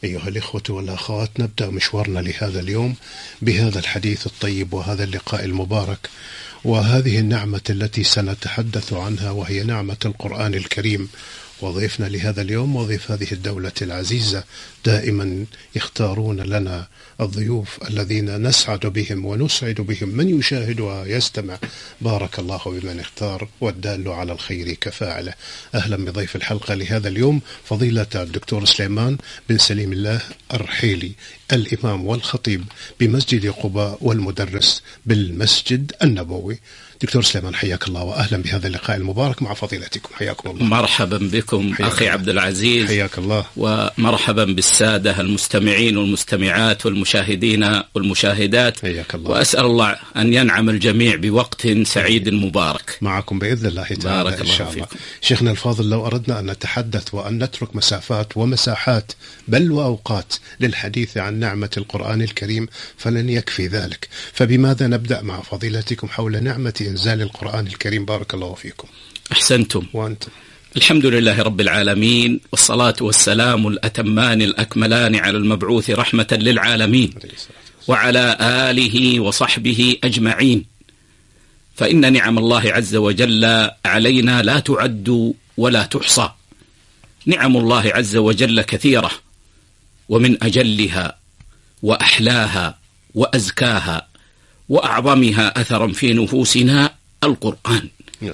أيها الإخوة والأخوات، نبدأ مشوارنا لهذا اليوم بهذا الحديث الطيب وهذا اللقاء المبارك وهذه النعمة التي سنتحدث عنها، وهي نعمة القرآن الكريم. وضيفنا لهذا اليوم وضيف هذه الدولة العزيزة، دائما يختارون لنا الضيوف الذين نسعد بهم ونسعد بهم من يشاهد ويستمع. بارك الله بمن اختار، والدال على الخير كفاعله. أهلا بضيف الحلقة لهذا اليوم فضيلة الدكتور سليمان بن سليم الله الرحيلي، الإمام والخطيب بمسجد قباء والمدرس بالمسجد النبوي. دكتور سليمان، حياك الله وأهلا بهذا اللقاء المبارك مع فضيلتكم. حياكم الله. مرحبا بكم أخي عبد العزيز. حياك الله. ومرحبا بالسادة المستمعين والمستمعات والمشاهدين والمشاهدات. حياك الله. وأسأل الله أن ينعم الجميع بوقت سعيد مبارك معكم بإذن الله تعالى. بارك الله فيكم. شيخنا الفاضل، لو أردنا أن نتحدث وأن نترك مسافات ومساحات بل وأوقات للحديث عن نعمة القرآن الكريم فلن يكفي ذلك، فبماذا نبدأ مع فضيلتكم حول نعمة إنزال القرآن الكريم؟ بارك الله فيكم. أحسنتم. وأنتم. الحمد لله رب العالمين، والصلاة والسلام الأتمان الأكملان على المبعوث رحمة للعالمين وعلى آله وصحبه أجمعين. فإن نعم الله عز وجل علينا لا تعد ولا تحصى. نعم الله عز وجل كثيرة، ومن أجلها وأحلاها وأزكاها وأعظمها أثرا في نفوسنا القرآن.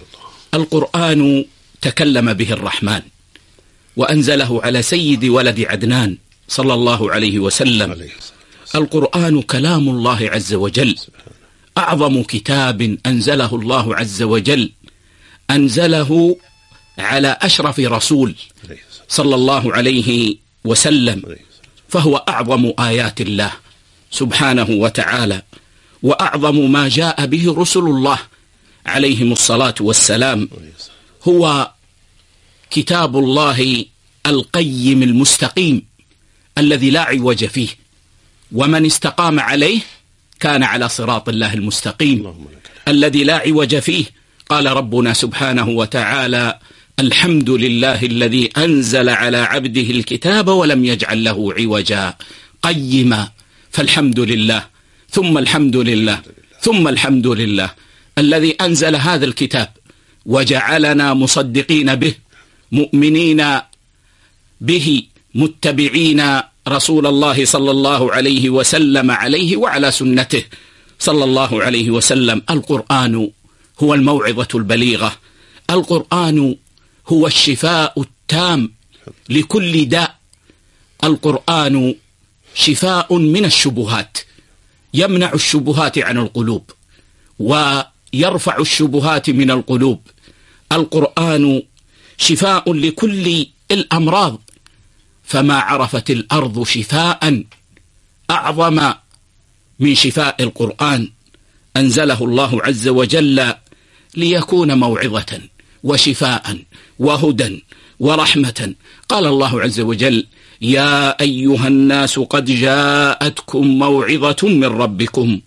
القرآن تكلم به الرحمن وأنزله على سيد ولد عدنان صلى الله عليه وسلم. القرآن كلام الله عز وجل، أعظم كتاب أنزله الله عز وجل، أنزله على أشرف رسول صلى الله عليه وسلم، فهو أعظم آيات الله سبحانه وتعالى، وأعظم ما جاء به رسل الله عليهم الصلاة والسلام. هو كتاب الله القيم المستقيم الذي لا عوج فيه، ومن استقام عليه كان على صراط الله المستقيم الذي لا عوج فيه. قال ربنا سبحانه وتعالى: الحمد لله الذي أنزل على عبده الكتاب ولم يجعل له عوجا قيما. فالحمد لله ثم الحمد لله ثم الحمد لله الذي أنزل هذا الكتاب وجعلنا مصدقين به، مؤمنين به، متبعين رسول الله صلى الله عليه وسلم عليه وعلى سنته صلى الله عليه وسلم. القرآن هو الموعظة البليغة، القرآن هو الشفاء التام لكل داء، القرآن شفاء من الشبهات، يمنع الشبهات عن القلوب ويرفع الشبهات من القلوب. القرآن شفاء لكل الأمراض، فما عرفت الأرض شفاء أعظم من شفاء القرآن. أنزله الله عز وجل ليكون موعظة وشفاء وهدى ورحمة. قال الله عز وجل: يا أيها الناس قد جاءتكم موعظة من ربكم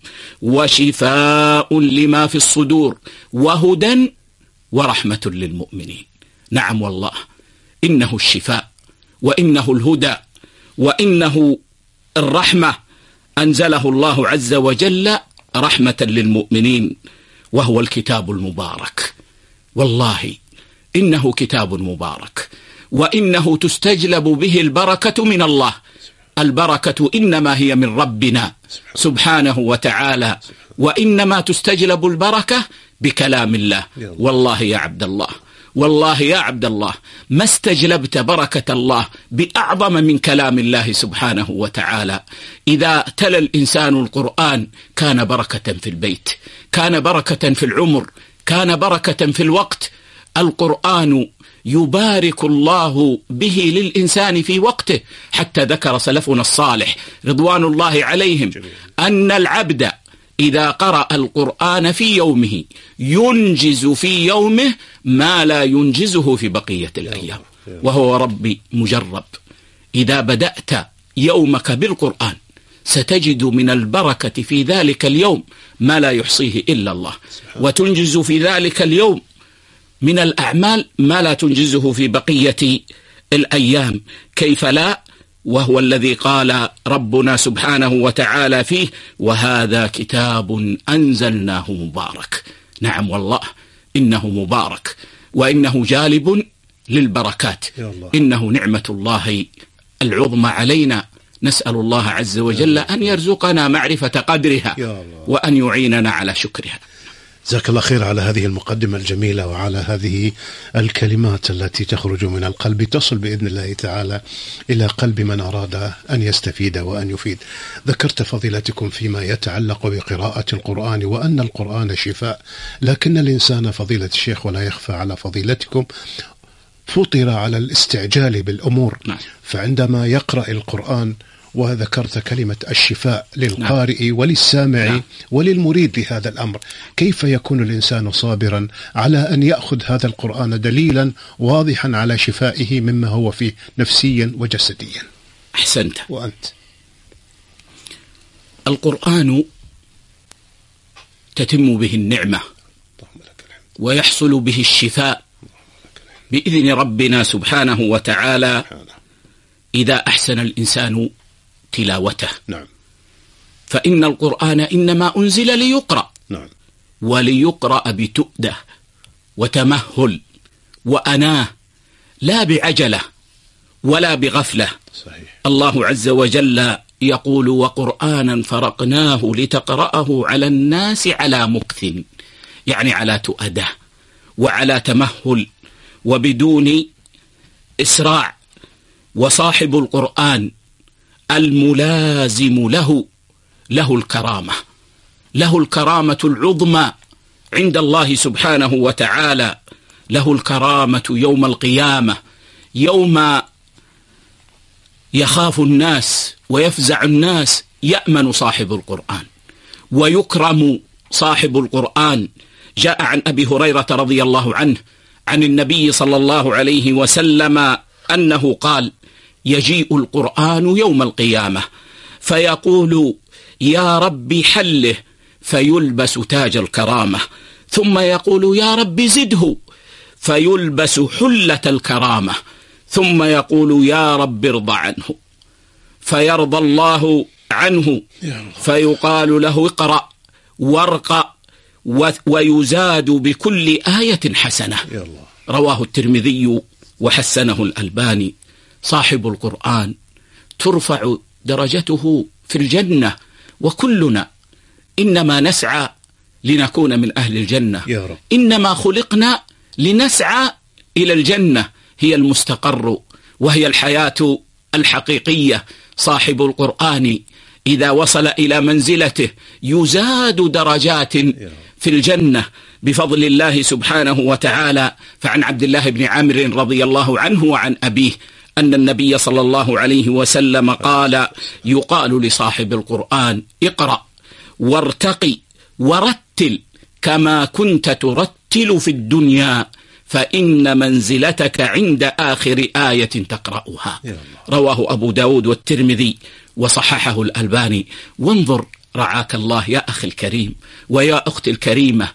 وشفاء لما في الصدور وهدى ورحمة للمؤمنين. نعم والله، إنه الشفاء وإنه الهدى وإنه الرحمة. أنزله الله عز وجل رحمة للمؤمنين، وهو الكتاب المبارك. والله إنه كتاب مبارك، وإنه تستجلب به البركة من الله. البركة إنما هي من ربنا سبحانه وتعالى، وإنما تستجلب البركة بكلام الله. والله يا عبد الله، والله يا عبد الله، ما استجلبت بركة الله بأعظم من كلام الله سبحانه وتعالى. إذا تلا الإنسان القرآن كان بركة في البيت، كان بركة في العمر، كان بركة في الوقت. القرآن يبارك الله به للإنسان في وقته، حتى ذكر سلفنا الصالح رضوان الله عليهم أن العبد إذا قرأ القرآن في يومه ينجز في يومه ما لا ينجزه في بقية الأيام. وهو ربي مجرب، إذا بدأت يومك بالقرآن ستجد من البركة في ذلك اليوم ما لا يحصيه إلا الله، وتنجز في ذلك اليوم من الأعمال ما لا تنجزه في بقية الأيام. كيف لا وهو الذي قال ربنا سبحانه وتعالى فيه: وهذا كتاب أنزلناه مبارك. نعم والله إنه مبارك، وإنه جالب للبركات، إنه نعمة الله العظمى علينا. نسأل الله عز وجل أن يرزقنا معرفة قدرها وأن يعيننا على شكرها. جزاك الله خير على هذه المقدمة الجميلة وعلى هذه الكلمات التي تخرج من القلب تصل بإذن الله تعالى إلى قلب من أراد أن يستفيد وأن يفيد. ذكرت فضيلتكم فيما يتعلق بقراءة القرآن وأن القرآن شفاء، لكن الإنسان فضيلة الشيخ ولا يخفى على فضيلتكم فطر على الاستعجال بالأمور، فعندما يقرأ القرآن وذكرت كلمة الشفاء للقارئ وللسامع وللمريد لهذا الأمر، كيف يكون الإنسان صابرا على أن يأخذ هذا القرآن دليلا واضحا على شفائه مما هو فيه نفسيا وجسديا؟ أحسنت. وأنت؟ القرآن تتم به النعمة ويحصل به الشفاء بإذن ربنا سبحانه وتعالى إذا أحسن الإنسان تلاوته. نعم. فإن القرآن إنما أنزل ليقرأ، نعم، وليقرأ بتؤدة وتمهل وأناه، لا بعجلة ولا بغفلة. صحيح. الله عز وجل يقول: وقرآنا فرقناه لتقرأه على الناس على مكث، يعني على تؤدة وعلى تمهل وبدون إسراع. وصاحب القرآن الملازم له الكرامة، له الكرامة العظمى عند الله سبحانه وتعالى، له الكرامة يوم القيامة، يوم يخاف الناس ويفزع الناس يأمن صاحب القرآن ويكرم صاحب القرآن. جاء عن أبي هريرة رضي الله عنه عن النبي صلى الله عليه وسلم أنه قال: يجيء القرآن يوم القيامة فيقول: يا ربي حله، فيلبس تاج الكرامة، ثم يقول: يا ربي زده، فيلبس حلة الكرامة، ثم يقول: يا رب ارضى عنه، فيرضى الله عنه، فيقال له: اقرأ وارقى، ويزاد بكل آية حسنة. رواه الترمذي وحسنه الألباني. صاحب القرآن ترفع درجته في الجنة، وكلنا إنما نسعى لنكون من أهل الجنة. يا رب. إنما خلقنا لنسعى إلى الجنة، هي المستقر وهي الحياة الحقيقية. صاحب القرآن إذا وصل إلى منزلته يزاد درجات في الجنة بفضل الله سبحانه وتعالى. فعن عبد الله بن عامر رضي الله عنه وعن أبيه أن النبي صلى الله عليه وسلم قال: يقال لصاحب القرآن: اقرأ وارتقي ورتل كما كنت ترتل في الدنيا، فإن منزلتك عند آخر آية تقرأها. رواه أبو داود والترمذي وصححه الألباني. وانظر رعاك الله يا أخي الكريم ويا أختي الكريمة،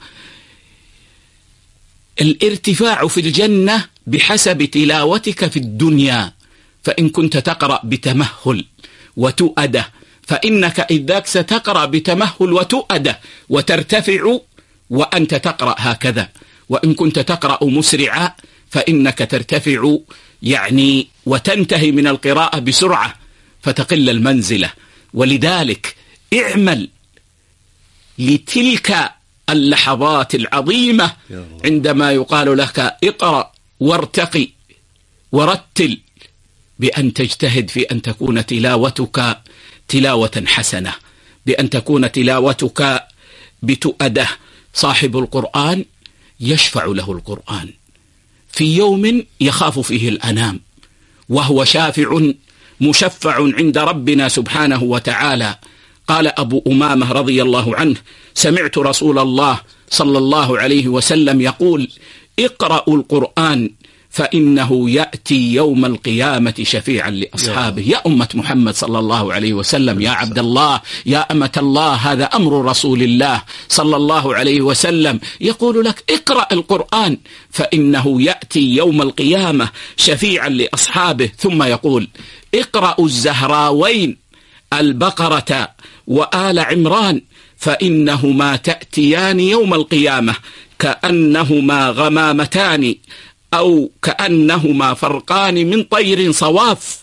الارتفاع في الجنة بحسب تلاوتك في الدنيا. فإن كنت تقرأ بتمهل وتؤدة فإنك إذاك ستقرأ بتمهل وتؤدة وترتفع وأنت تقرأ هكذا. وإن كنت تقرأ مسرعا فإنك ترتفع يعني وتنتهي من القراءة بسرعة فتقل المنزلة. ولذلك اعمل لتلك اللحظات العظيمة عندما يقال لك اقرأ وارتقي ورتل، بأن تجتهد في أن تكون تلاوتك تلاوة حسنة، بأن تكون تلاوتك بتؤدة. صاحب القرآن يشفع له القرآن في يوم يخاف فيه الأنام، وهو شافع مشفع عند ربنا سبحانه وتعالى. قال أبو أمامة رضي الله عنه: سمعت رسول الله صلى الله عليه وسلم يقول: اقرأوا القرآن فإنه يأتي يوم القيامة شفيعا لأصحابه. يا أمة محمد صلى الله عليه وسلم، يا عبد الله، يا أمة الله، هذا أمر رسول الله صلى الله عليه وسلم، يقول لك اقرأ القرآن فإنه يأتي يوم القيامة شفيعا لأصحابه. ثم يقول اقرأوا الزهراوين البقرة وآل عمران فإنهما تأتيان يوم القيامة كأنهما غمامتان أو كأنهما فرقان من طير صواف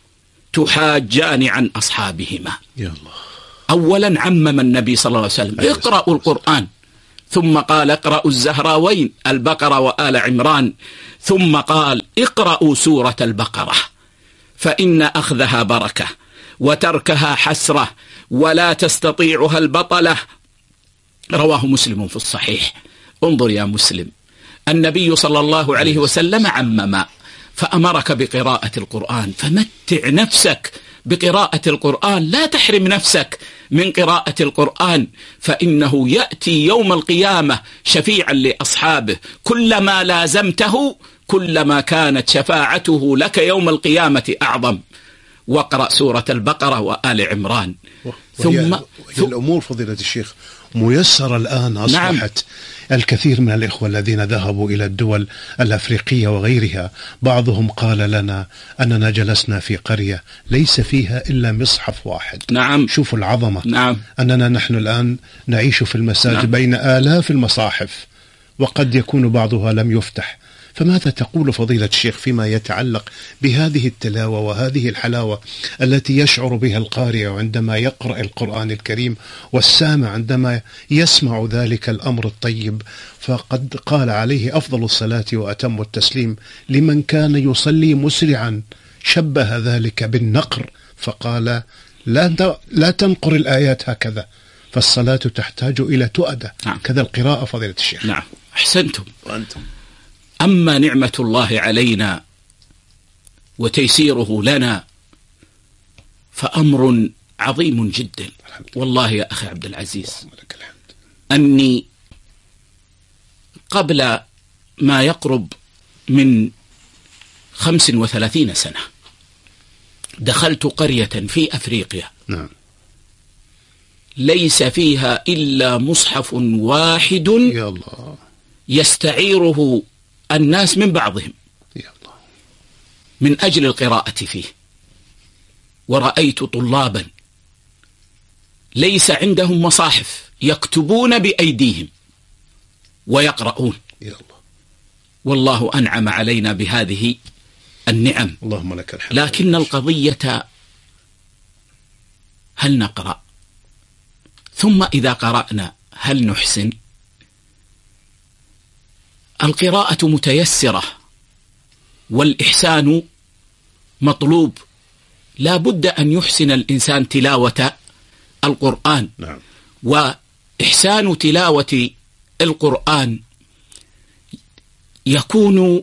تحاجان عن أصحابهما. يا الله. أولا عمم النبي صلى الله عليه وسلم اقرأوا القرآن، ثم قال اقرأوا الزهراوين البقرة وآل عمران، ثم قال اقرأوا سورة البقرة فإن أخذها بركة وتركها حسرة ولا تستطيعها البطلة. رواه مسلم في الصحيح. انظر يا مسلم، النبي صلى الله عليه وسلم عمم فأمرك بقراءة القرآن، فمتع نفسك بقراءة القرآن، لا تحرم نفسك من قراءة القرآن، فإنه يأتي يوم القيامة شفيعا لأصحابه. كلما لازمته كلما كانت شفاعته لك يوم القيامة أعظم. واقرأ سورة البقرة وآل عمران. ثم الأمور فضيلة الشيخ ميسرة الآن، أصبحت الكثير من الإخوة الذين ذهبوا إلى الدول الأفريقية وغيرها بعضهم قال لنا أننا جلسنا في قرية ليس فيها إلا مصحف واحد. نعم. شوفوا العظمة. نعم. أننا نحن الآن نعيش في المساجد. نعم. بين آلاف المصاحف وقد يكون بعضها لم يفتح. فماذا تقول فضيلة الشيخ فيما يتعلق بهذه التلاوة وهذه الحلاوة التي يشعر بها القارئ عندما يقرأ القرآن الكريم، والسامع عندما يسمع ذلك الأمر الطيب؟ فقد قال عليه أفضل الصلاة وأتم التسليم لمن كان يصلي مسرعا، شبه ذلك بالنقر فقال لا تنقر الآيات هكذا، فالصلاة تحتاج إلى تؤدة. نعم. كذا القراءة فضيلة الشيخ. نعم، أحسنتم. وأنتم. أما نعمة الله علينا وتيسيره لنا فأمر عظيم جدا. والله يا أخي عبد العزيز أني قبل ما يقرب من 35 سنة دخلت قرية في أفريقيا. نعم. ليس فيها إلا مصحف واحد يا الله يستعيره الناس من بعضهم من أجل القراءة فيه. ورأيت طلابا ليس عندهم مصاحف يكتبون بأيديهم ويقرؤون. والله أنعم علينا بهذه النعم، اللهم لك الحمد. لكن القضية هل نقرأ؟ ثم إذا قرأنا هل نحسن؟ القراءة متيسرة والإحسان مطلوب. لا بد أن يحسن الإنسان تلاوة القرآن. نعم. وإحسان تلاوة القرآن يكون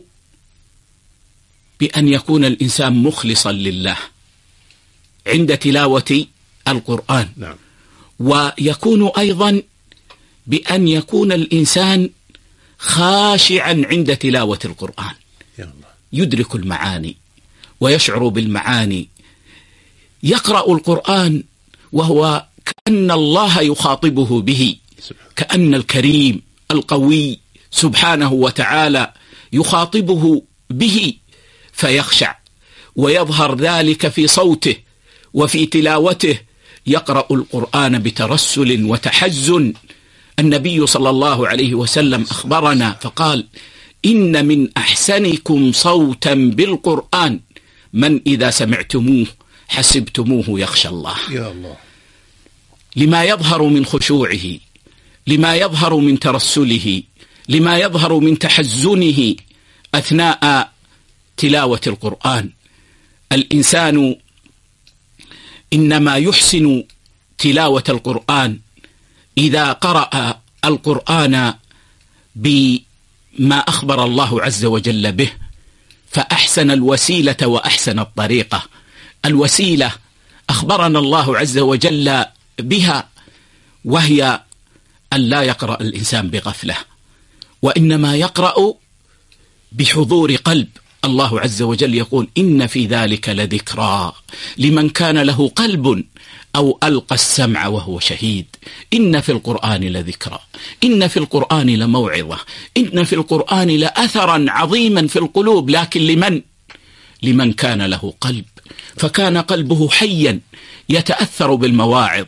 بأن يكون الإنسان مخلصا لله عند تلاوة القرآن. نعم. ويكون أيضا بأن يكون الإنسان خاشعا عند تلاوة القرآن، يدرك المعاني ويشعر بالمعاني. يقرأ القرآن وهو كأن الله يخاطبه به، كأن الكريم القوي سبحانه وتعالى يخاطبه به، فيخشع ويظهر ذلك في صوته وفي تلاوته. يقرأ القرآن بترسل وتحزن. النبي صلى الله عليه وسلم أخبرنا فقال: إن من أحسنكم صوتا بالقرآن من إذا سمعتموه حسبتموه يخشى الله. يا الله. لما يظهر من خشوعه، لما يظهر من ترسله، لما يظهر من تحزنه أثناء تلاوة القرآن. الإنسان إنما يحسن تلاوة القرآن إذا قرأ القرآن بما أخبر الله عز وجل به، فأحسن الوسيلة وأحسن الطريقة. الوسيلة أخبرنا الله عز وجل بها، وهي أن لا يقرأ الإنسان بغفلة، وإنما يقرأ بحضور قلب الله عز وجل يقول إن في ذلك لذكرى لمن كان له قلب أو ألقى السمع وهو شهيد. إن في القرآن لذكرى، إن في القرآن لموعظة، إن في القرآن لأثرا عظيما في القلوب، لكن لمن كان له قلب، فكان قلبه حيا يتأثر بالمواعظ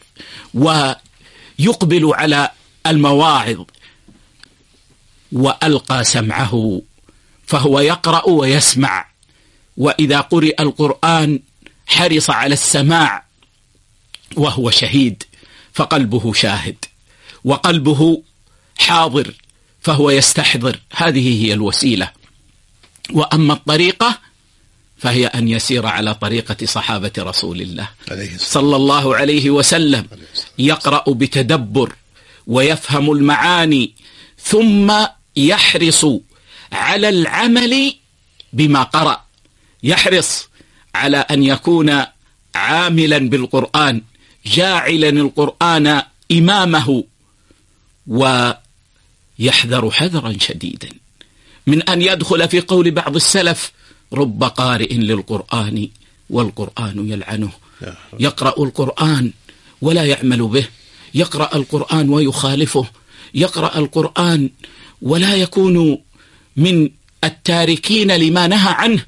ويقبل على المواعظ، وألقى سمعه فهو يقرأ ويسمع، وإذا قرئ القرآن حرص على السماع وهو شهيد، فقلبه شاهد وقلبه حاضر فهو يستحضر. هذه هي الوسيلة. وأما الطريقة فهي أن يسير على طريقة صحابة رسول الله صلى الله عليه وسلم، يقرأ بتدبر ويفهم المعاني، ثم يحرص على العمل بما قرأ، يحرص على أن يكون عاملا بالقرآن، جاعلا القرآن إمامه، ويحذر حذرا شديدا من أن يدخل في قول بعض السلف: رب قارئ للقرآن والقرآن يلعنه. يقرأ القرآن ولا يعمل به، يقرأ القرآن ويخالفه، يقرأ القرآن ولا يكون من التاركين لما نهى عنه،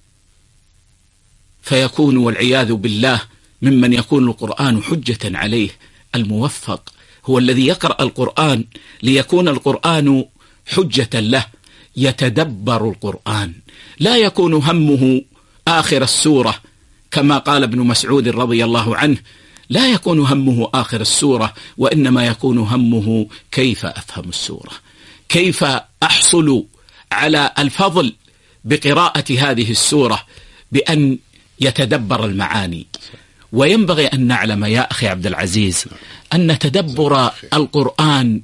فيكون والعياذ بالله ممن يكون القرآن حجة عليه. الموفق هو الذي يقرأ القرآن ليكون القرآن حجة له، يتدبر القرآن، لا يكون همه آخر السورة، كما قال ابن مسعود رضي الله عنه: لا يكون همه آخر السورة، وإنما يكون همه كيف أفهم السورة، كيف أحصل على الفضل بقراءة هذه السورة، بأن يتدبر المعاني. وينبغي أن نعلم يا أخي عبد العزيز أن تدبر القرآن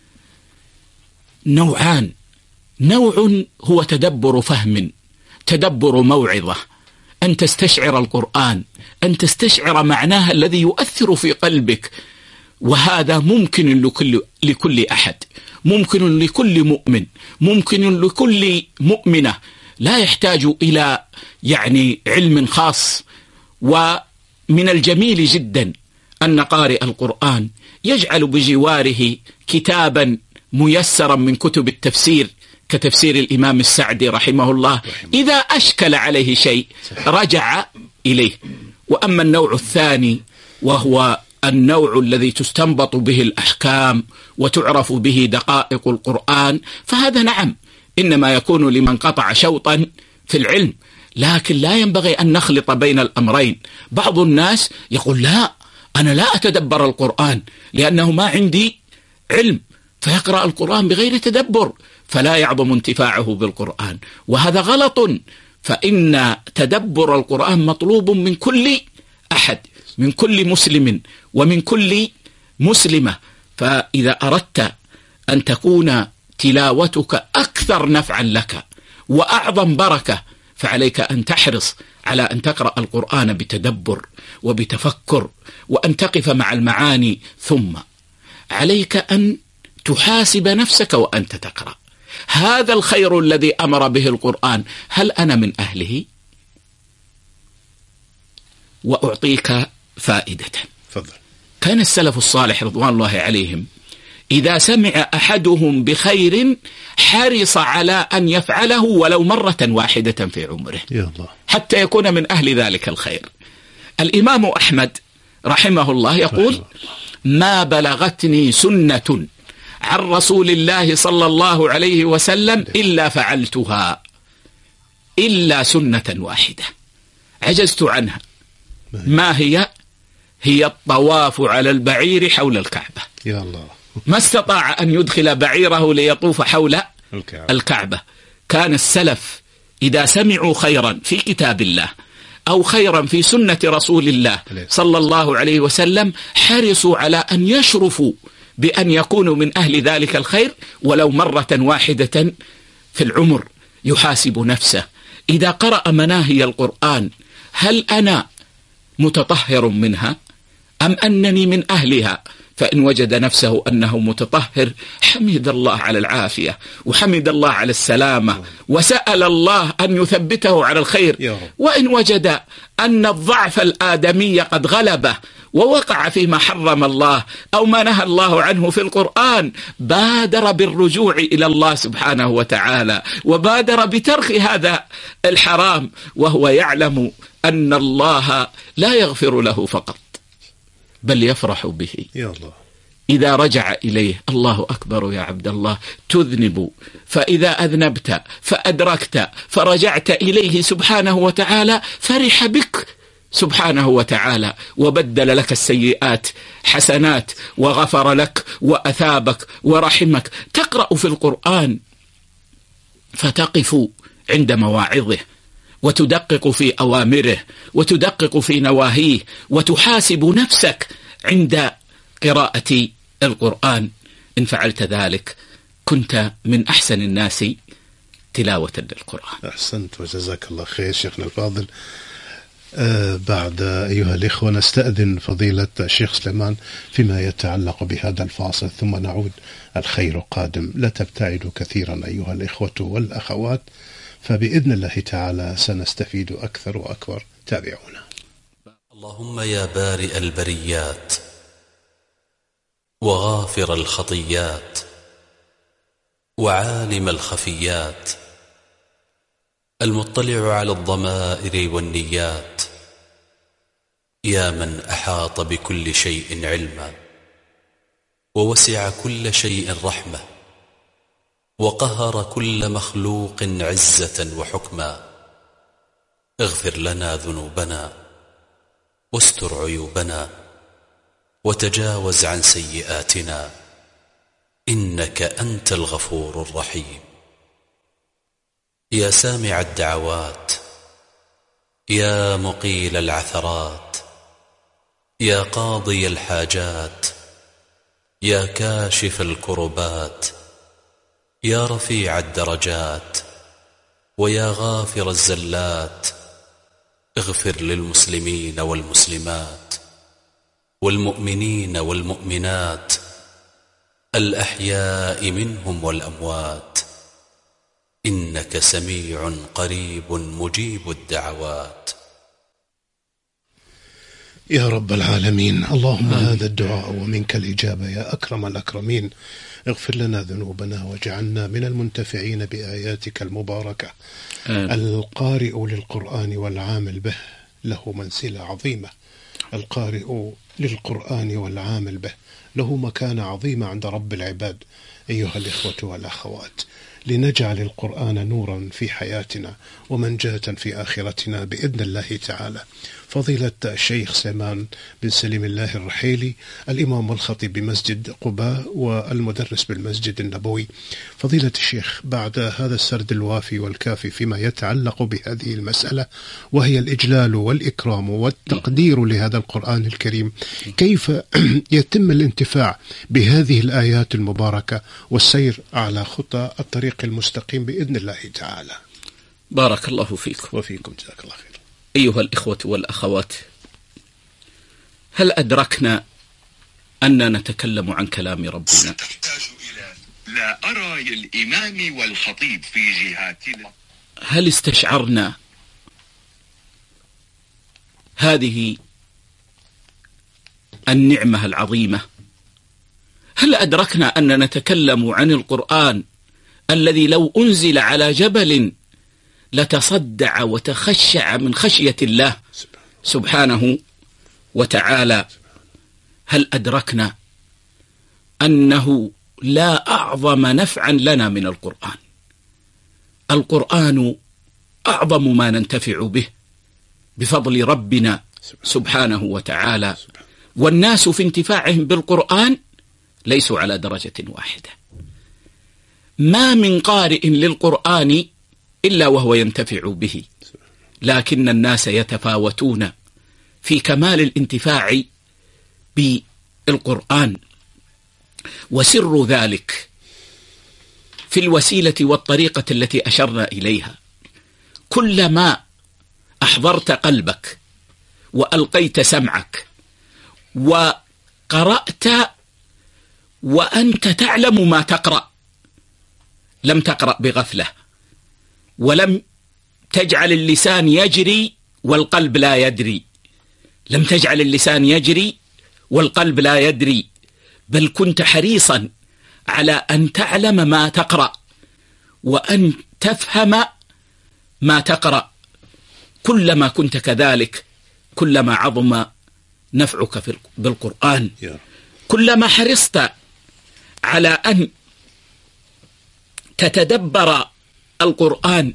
نوعان: نوع هو تدبر فهم، تدبر موعظة، أن تستشعر القرآن، أن تستشعر معناها الذي يؤثر في قلبك، وهذا ممكن لكل أحد، ممكن لكل مؤمن، ممكن لكل مؤمنة، لا يحتاج إلى علم خاص. ومن الجميل جدا أن قارئ القرآن يجعل بجواره كتابا ميسرا من كتب التفسير كتفسير الإمام السعدي رحمه الله، إذا أشكل عليه شيء رجع إليه. وأما النوع الثاني وهو النوع الذي تستنبط به الأحكام وتعرف به دقائق القرآن، فهذا نعم إنما يكون لمن قطع شوطا في العلم، لكن لا ينبغي أن نخلط بين الأمرين. بعض الناس يقول: لا، أنا لا أتدبر القرآن لأنه ما عندي علم، فيقرأ القرآن بغير تدبر، فلا يعظم انتفاعه بالقرآن، وهذا غلط. فإن تدبر القرآن مطلوب من كل أحد، من كل مسلم ومن كل مسلمة. فإذا أردت أن تكون تلاوتك أكثر نفعا لك وأعظم بركة، فعليك أن تحرص على أن تقرأ القرآن بتدبر وبتفكر، وأن تقف مع المعاني، ثم عليك أن تحاسب نفسك وأنت تقرأ: هذا الخير الذي أمر به القرآن هل أنا من أهله؟ وأعطيك فائدة. فضل. كان السلف الصالح رضوان الله عليهم إذا سمع أحدهم بخير حرص على أن يفعله ولو مرة واحدة في عمره، يا الله، حتى يكون من أهل ذلك الخير. الإمام أحمد رحمه الله يقول: ما بلغتني سنة عن رسول الله صلى الله عليه وسلم إلا فعلتها، إلا سنة واحدة عجزت عنها. ما هي؟ هي الطواف على البعير حول الكعبة. يا الله، ما استطاع أن يدخل بعيره ليطوف حول الكعبة. كان السلف إذا سمعوا خيرا في كتاب الله أو خيرا في سنة رسول الله صلى الله عليه وسلم حرصوا على أن يشرفوا بأن يكونوا من أهل ذلك الخير ولو مرة واحدة في العمر. يحاسب نفسه: إذا قرأ مناهي القرآن هل أنا متطهر منها أم أنني من أهلها؟ فإن وجد نفسه أنه متطهر حمد الله على العافية وحمد الله على السلامة وسأل الله أن يثبته على الخير. وإن وجد أن الضعف الآدمي قد غلبه ووقع فيما حرم الله أو ما نهى الله عنه في القرآن بادر بالرجوع إلى الله سبحانه وتعالى وبادر بترك هذا الحرام، وهو يعلم أن الله لا يغفر له فقط بل يفرح به. يا الله. إذا رجع إليه. الله أكبر يا عبد الله، تذنب، فإذا أذنبت فأدركت فرجعت إليه سبحانه وتعالى فرح بك سبحانه وتعالى وبدل لك السيئات حسنات وغفر لك وأثابك ورحمك. تقرأ في القرآن فتقف عند مواعظه وتدقق في أوامره وتدقق في نواهيه وتحاسب نفسك عند قراءة القرآن. إن فعلت ذلك كنت من أحسن الناس تلاوة للقرآن. أحسنت وجزاك الله خير شيخنا الفاضل. بعد أيها الإخوة نستأذن فضيلة الشيخ سليمان فيما يتعلق بهذا الفاصل ثم نعود. الخير قادم، لا تبتعدوا كثيرا أيها الإخوة والأخوات، فبإذن الله تعالى سنستفيد أكثر وأكبر. تابعونا. اللهم يا بارئ البريات وغافر الخطيات وعالم الخفيات المطلع على الضمائر والنيات، يا من أحاط بكل شيء علما ووسع كل شيء رحمة وقهر كل مخلوق عزة وحكما، اغفر لنا ذنوبنا واستر عيوبنا وتجاوز عن سيئاتنا، إنك أنت الغفور الرحيم. يا سامع الدعوات، يا مقيل العثرات، يا قاضي الحاجات، يا كاشف الكربات، يا رفيع الدرجات ويا غافر الزلات، اغفر للمسلمين والمسلمات والمؤمنين والمؤمنات الأحياء منهم والأموات، إنك سميع قريب مجيب الدعوات. يا رب العالمين، اللهم هذا الدعاء ومنك الإجابة يا أكرم الأكرمين. اغفر لنا ذنوبنا واجعلنا من المنتفعين بآياتك المباركة. القارئ للقرآن والعامل به له منزلة عظيمة. القارئ للقرآن والعامل به له مكانة عظيمة عند رب العباد. أيها الإخوة والأخوات، لنجعل القرآن نورا في حياتنا ومنجاة في آخرتنا بإذن الله تعالى. فضيلة الشيخ سليمان بن سليم الله الرحيلي، الإمام والخطيب بمسجد قباء والمدرس بالمسجد النبوي، فضيلة الشيخ، بعد هذا السرد الوافي والكافي فيما يتعلق بهذه المسألة وهي الإجلال والإكرام والتقدير لهذا القرآن الكريم، كيف يتم الانتفاع بهذه الآيات المباركة والسير على خطى الطريق المستقيم بإذن الله تعالى؟ بارك الله فيك وفيكم، جزاك الله خير. أيها الإخوة والأخوات، هل أدركنا أن نتكلم عن كلام ربنا؟ تحتاج إلى لا أرى الإمام والخطيب في جهاتنا. هل استشعرنا هذه النعمة العظيمة؟ هل أدركنا أن نتكلم عن القرآن الذي لو أنزل على جبل لتصدع وتخشع من خشية الله سبحانه وتعالى؟ هل أدركنا أنه لا أعظم نفعا لنا من القرآن؟ القرآن أعظم ما ننتفع به بفضل ربنا سبحانه وتعالى، والناس في انتفاعهم بالقرآن ليسوا على درجة واحدة. ما من قارئ للقرآن إلا وهو ينتفع به، لكن الناس يتفاوتون في كمال الانتفاع بالقرآن، وسر ذلك في الوسيلة والطريقة التي أشرنا إليها. كلما أحضرت قلبك وألقيت سمعك وقرأت وأنت تعلم ما تقرأ، لم تقرأ بغفلة، ولم تجعل اللسان يجري والقلب لا يدري، لم تجعل اللسان يجري والقلب لا يدري، بل كنت حريصا على أن تعلم ما تقرأ وأن تفهم ما تقرأ. كلما كنت كذلك كلما عظم نفعك بالقرآن، كلما حرصت على أن تتدبر القرآن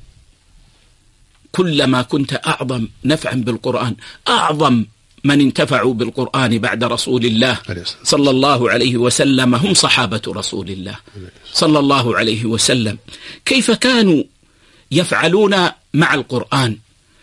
كلما كنت أعظم نفعا بالقرآن. أعظم من انتفعوا بالقرآن بعد رسول الله صلى الله عليه وسلم هم صحابة رسول الله صلى الله عليه وسلم. كيف كانوا يفعلون مع القرآن؟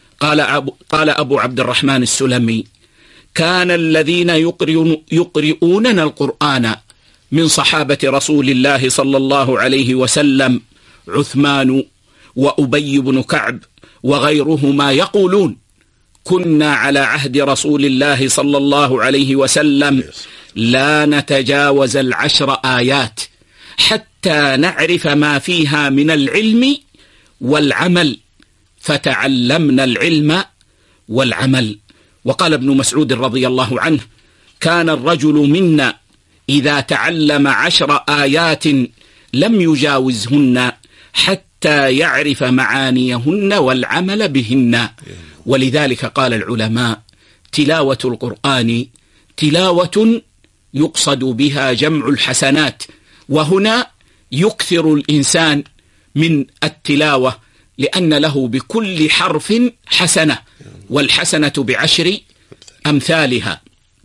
قال أبو عبد الرحمن السلمي: كان الذين يقرؤوننا القرآن من صحابة رسول الله صلى الله عليه وسلم عثمان وأبي بن كعب وغيرهما يقولون: كنا على عهد رسول الله صلى الله عليه وسلم لا نتجاوز 10 آيات حتى نعرف ما فيها من العلم والعمل، فتعلمنا العلم والعمل. وقال ابن مسعود رضي الله عنه: كان الرجل منا إذا تعلم 10 آيات لم يجاوزهن حتى يعرف معانيهن والعمل بهن. ولذلك قال العلماء: تلاوة القرآن تلاوة يقصد بها جمع الحسنات، وهنا يكثر الإنسان من التلاوة لأن له بكل حرف حسنة، والحسنة ب10 أمثالها،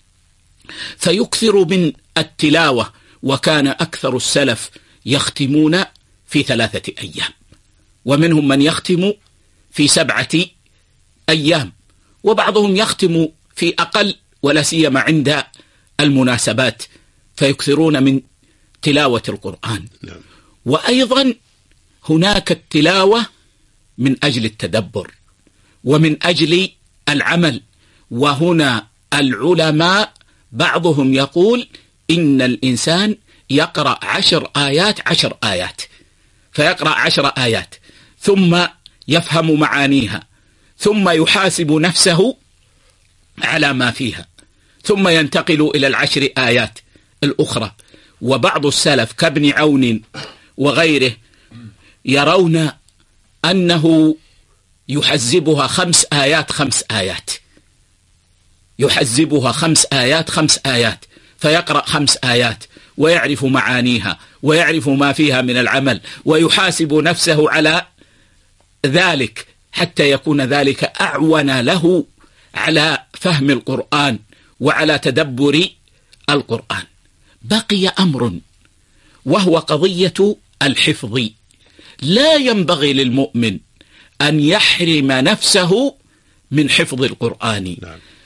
فيكثر من التلاوة. وكان أكثر السلف يختمون في 3 أيام، ومنهم من يختم في 7 أيام، وبعضهم يختم في أقل، ولا سيما عند المناسبات، فيكثرون من تلاوة القرآن. وأيضا هناك التلاوة من أجل التدبر ومن أجل العمل. وهنا العلماء بعضهم يقول إن الإنسان يقرأ 10 آيات، فيقرأ 10 آيات ثم يفهم معانيها، ثم يحاسب نفسه على ما فيها، ثم ينتقل إلى 10 آيات الأخرى. وبعض السلف كابن عون وغيره يرون أنه يحزبها 5 آيات، يحزبها 5 آيات، فيقرأ 5 آيات ويعرف معانيها ويعرف ما فيها من العمل، ويحاسب نفسه على ذلك حتى يكون ذلك أعون له على فهم القرآن وعلى تدبر القرآن. بقي أمر وهو قضية الحفظ. لا ينبغي للمؤمن أن يحرم نفسه من حفظ القرآن،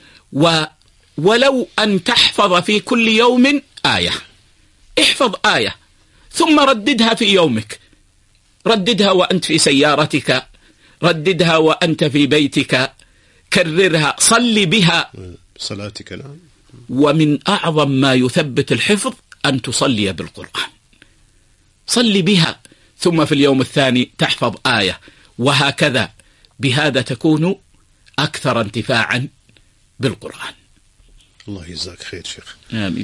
ولو أن تحفظ في كل يوم آية، احفظ آية ثم رددها في يومك، رددها وأنت في سيارتك، رددها وأنت في بيتك، كررها، صل بها صلاتك. نعم. ومن أعظم ما يثبت الحفظ أن تصلي بالقرآن، صل بها، ثم في اليوم الثاني تحفظ آية، وهكذا. بهذا تكون أكثر انتفاعا بالقرآن. الله يجزاك خير شيخ. آمين.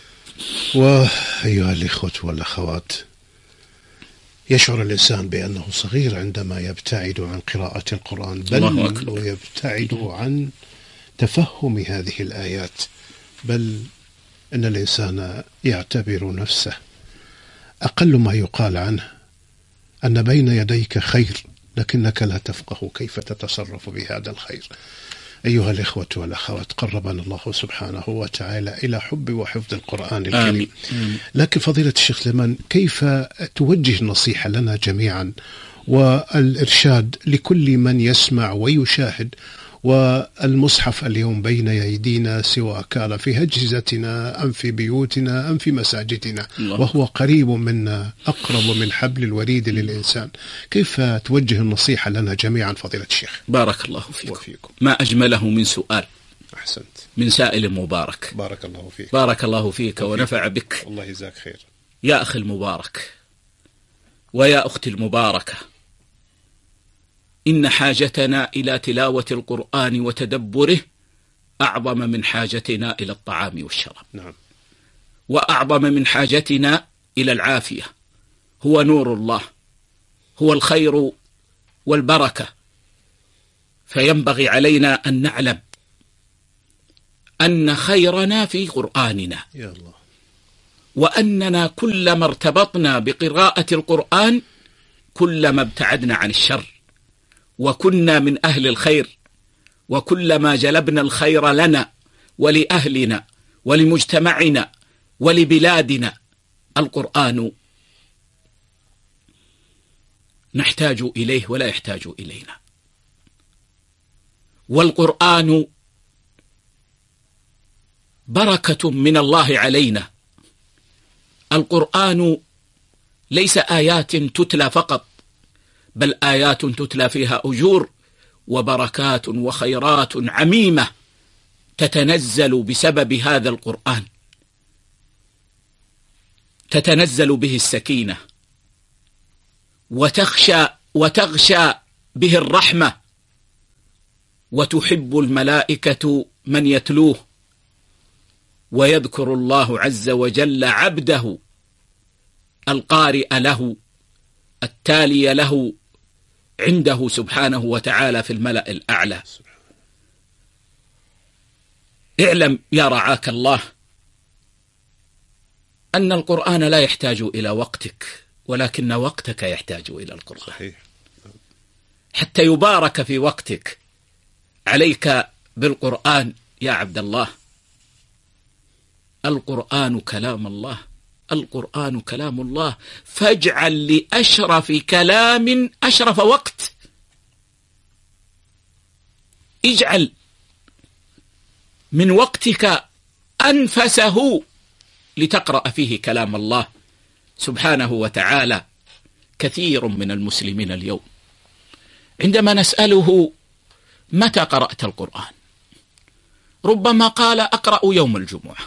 وأيها الإخوة والأخوات، يشعر الإنسان بأنه صغير عندما يبتعد عن قراءة القرآن، بل ويبتعد عن تفهم هذه الآيات، بل إن الإنسان يعتبر نفسه أقل ما يقال عنه أن بين يديك خير لكنك لا تفقه كيف تتصرف بهذا الخير. أيها الإخوة والأخوات، قربنا الله سبحانه وتعالى إلى حب وحفظ القرآن الكريم. لكن فضيلة الشيخ سليمان، كيف توجه النصيحة لنا جميعا والإرشاد لكل من يسمع ويشاهد، والمصحف اليوم بين أيدينا سواء كان في أجهزتنا أم في بيوتنا أم في مساجدنا، وهو قريب منا، أقرب من حبل الوريد للإنسان، كيف توجه النصيحة لنا جميعا فضيلة الشيخ؟ بارك الله فيكم. ما أجمله من سؤال. أحسنت. من سائل مبارك. بارك الله فيك. بارك الله فيك ونفع بك. الله يجزاك خير. يا أخي المبارك ويا أختي المباركة، إن حاجتنا إلى تلاوة القرآن وتدبره أعظم من حاجتنا إلى الطعام والشراب. نعم. وأعظم من حاجتنا إلى العافية. هو نور الله، هو الخير والبركة. فينبغي علينا أن نعلم أن خيرنا في قرآننا، يا الله، وأننا كلما ارتبطنا بقراءة القرآن كلما ابتعدنا عن الشر وكنا من أهل الخير، وكلما جلبنا الخير لنا ولأهلنا ولمجتمعنا ولبلادنا. القرآن نحتاج إليه ولا يحتاج إلينا، والقرآن بركة من الله علينا. القرآن ليس آيات تتلى فقط، بل آيات تتلى فيها أجور وبركات وخيرات عميمة تتنزل بسبب هذا القرآن. تتنزل به السكينة، وتغشى به الرحمة، وتحب الملائكة من يتلوه، ويذكر الله عز وجل عبده القارئ له التالي له عنده سبحانه وتعالى في الملأ الأعلى. اعلم يا رعاك الله أن القرآن لا يحتاج إلى وقتك، ولكن وقتك يحتاج إلى القرآن. صحيح. حتى يبارك في وقتك عليك بالقرآن يا عبد الله. القرآن كلام الله، القرآن كلام الله، فاجعل لأشرف كلام أشرف وقت. اجعل من وقتك أنفسه لتقرأ فيه كلام الله سبحانه وتعالى. كثير من المسلمين اليوم عندما نسأله متى قرأت القرآن، ربما قال أقرأ يوم الجمعة،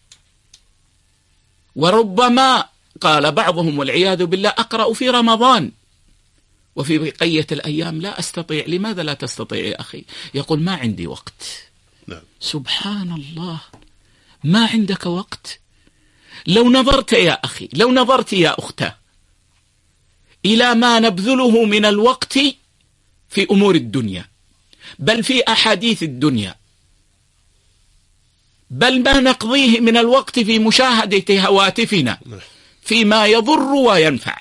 وربما قال بعضهم والعياذ بالله أقرأ في رمضان، وفي بقية الأيام لا أستطيع. لماذا لا تستطيع يا أخي؟ يقول ما عندي وقت. نعم. سبحان الله، ما عندك وقت؟ لو نظرت يا أخي، لو نظرت يا أختاه إلى ما نبذله من الوقت في أمور الدنيا، بل في أحاديث الدنيا، بل ما نقضيه من الوقت في مشاهدة هواتفنا فيما يضر وينفع،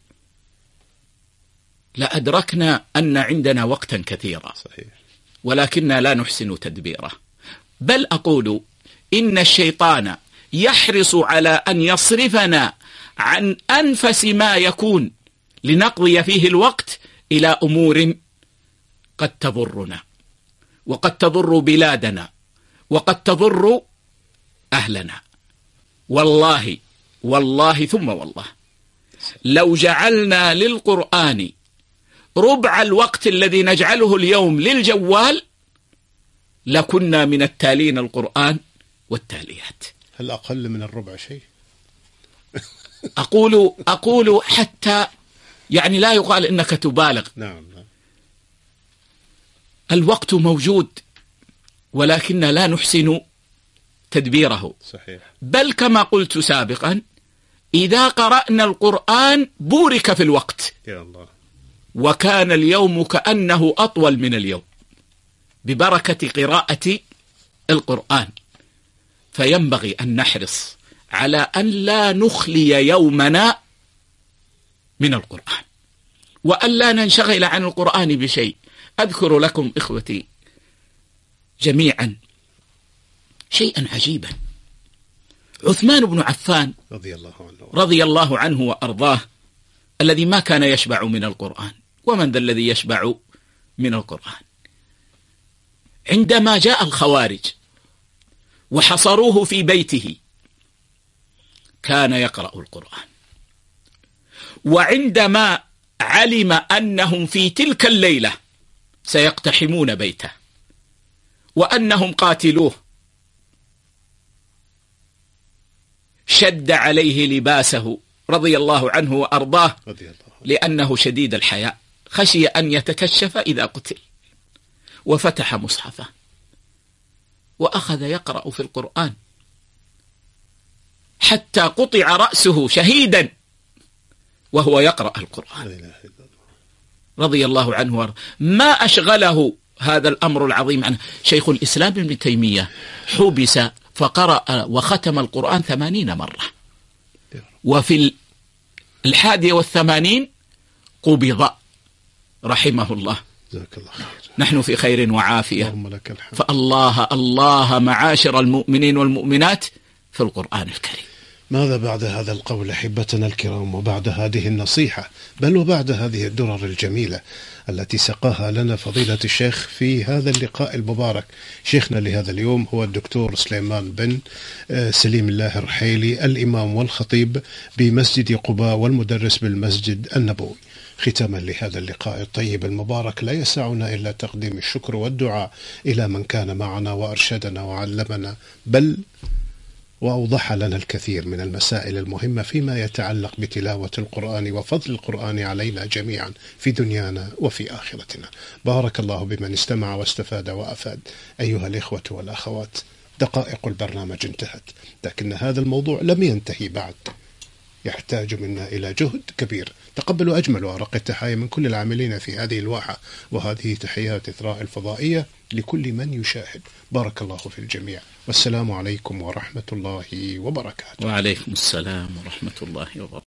لأدركنا أن عندنا وقتا كثيرا. صحيح. ولكننا لا نحسن تدبيره. بل أقول إن الشيطان يحرص على أن يصرفنا عن أنفس ما يكون لنقضي فيه الوقت إلى أمور قد تضرنا، وقد تضر بلادنا، وقد تضر أهلنا. والله والله ثم والله لو جعلنا للقرآن ربع الوقت الذي نجعله اليوم للجوال لكنا من التالين القرآن والتاليات. هل أقل من الربع شيء؟ أقول حتى يعني لا يقال إنك تبالغ. نعم. الوقت موجود ولكن لا نحسن تدبيره. صحيح. بل كما قلت سابقا إذا قرأنا القرآن بورك في الوقت. يا الله. وكان اليوم كأنه أطول من اليوم ببركة قراءة القرآن. فينبغي أن نحرص على أن لا نخلي يومنا من القرآن، وأن لا ننشغل عن القرآن بشيء. أذكر لكم إخوتي جميعا شيئا عجيبا. عثمان بن عفان رضي الله عنه وأرضاه، الذي ما كان يشبع من القرآن، ومن ذا الذي يشبع من القرآن؟ عندما جاء الخوارج وحصروه في بيته كان يقرأ القرآن، وعندما علم أنهم في تلك الليلة سيقتحمون بيته وأنهم قاتلوه، شد عليه لباسه رضي الله عنه وأرضاه لأنه شديد الحياء، خشي أن يتكشف إذا قتل، وفتح مصحفه وأخذ يقرأ في القرآن حتى قطع رأسه شهيدا وهو يقرأ القرآن رضي الله عنه وارضاه. ما أشغله هذا الأمر العظيم عنه. شيخ الإسلام ابن تيمية حبس فقرأ وختم القرآن 80 مرة، وفي 81 قبض رحمه الله. جزاك الله خير. نحن في خير وعافية، اللهم لك الحمد. فالله الله معاشر المؤمنين والمؤمنات في القرآن الكريم. ماذا بعد هذا القول أحبتنا الكرام، وبعد هذه النصيحة، بل وبعد هذه الدرر الجميلة التي سقاها لنا فضيلة الشيخ في هذا اللقاء المبارك؟ شيخنا لهذا اليوم هو الدكتور سليمان بن سليم الله الرحيلي، الإمام والخطيب بمسجد قباء والمدرس بالمسجد النبوي. ختاما لهذا اللقاء الطيب المبارك، لا يسعنا إلا تقديم الشكر والدعاء إلى من كان معنا وأرشدنا وعلمنا، بل وأوضح لنا الكثير من المسائل المهمة فيما يتعلق بتلاوة القرآن وفضل القرآن علينا جميعا في دنيانا وفي آخرتنا. بارك الله بمن استمع واستفاد وأفاد. أيها الإخوة والأخوات، دقائق البرنامج انتهت، لكن هذا الموضوع لم ينتهي بعد، يحتاج منا إلى جهد كبير. تقبلوا أجمل وأرق التحايا من كل العاملين في هذه الواحة، وهذه تحيات إثراء الفضائية لكل من يشاهد. بارك الله في الجميع، والسلام عليكم ورحمة الله وبركاته. وعليكم السلام ورحمة الله وبركاته.